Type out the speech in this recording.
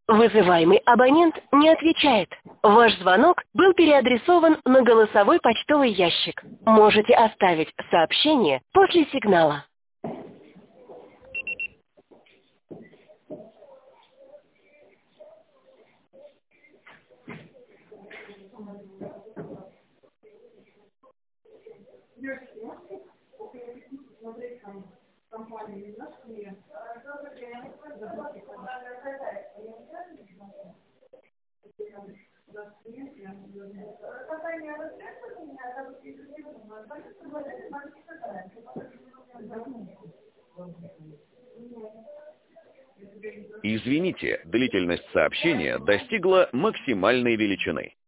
Вызываемый абонент не отвечает. Ваш звонок был переадресован на голосовой почтовый ящик. Можете оставить сообщение после сигнала. Извините, длительность сообщения достигла максимальной величины.